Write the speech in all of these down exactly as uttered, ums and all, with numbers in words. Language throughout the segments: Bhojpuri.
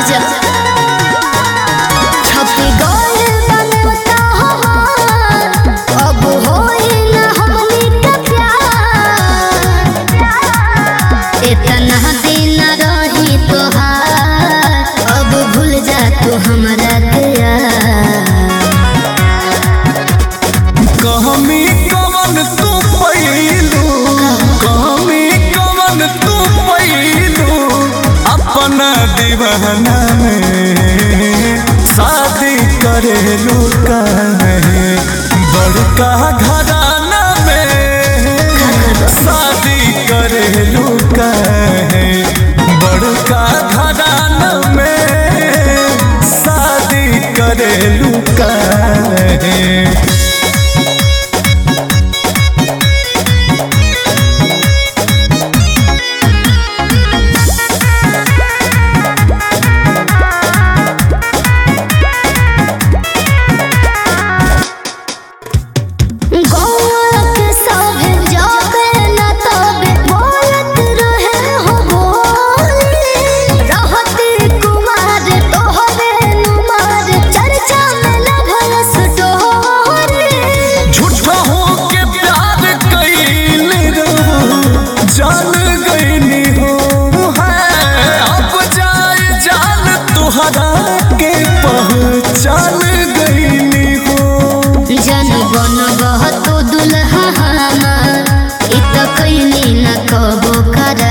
आजा छपी गइल बनता हमार अब होई ना हमनी के प्यार इतना दिन रही तोहार अब भूल जा तू हमरा के कहमी कवन तू पैलू कहमी कवन तू पैलू अपना दीवाना में शादी करेलू काहे बड़का घराना में शादी करेलू काहे बड़का घराना में शादी करेलू काहे के पहचान गईनी हो जन बन बहुत दुल्हा हमार इत कैनी न कबो करा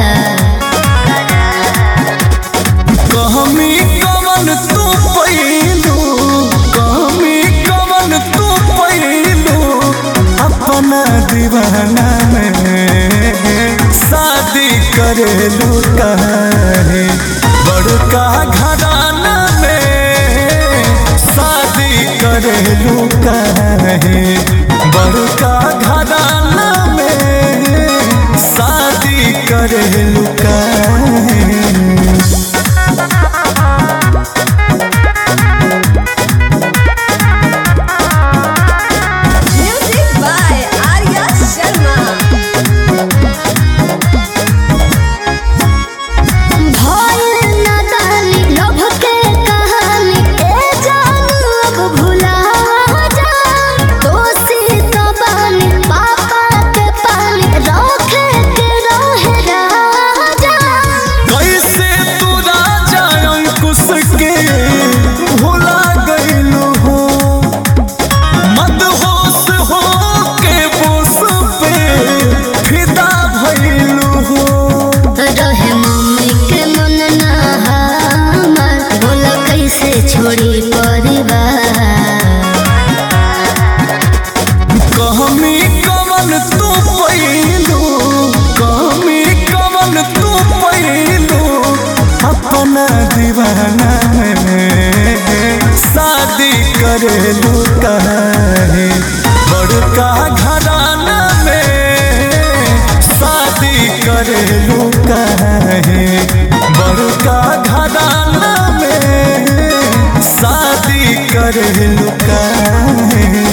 कहमी कवन तू पैलू कहमी कवन तू पैलू अपना दीवाना में शादी करेलू काहे बड़का घराना में शादी करेलू काहे बड़का घराना में शादी करेलू काहे छोड़ी कहमी कवन तू पैलू कहमी कवन तू पैलू अपना दीवाना में शादी करेलू काहे बड़का घराना में शादी करेलू काहे बड़का घराना में शादी करेलू काहे।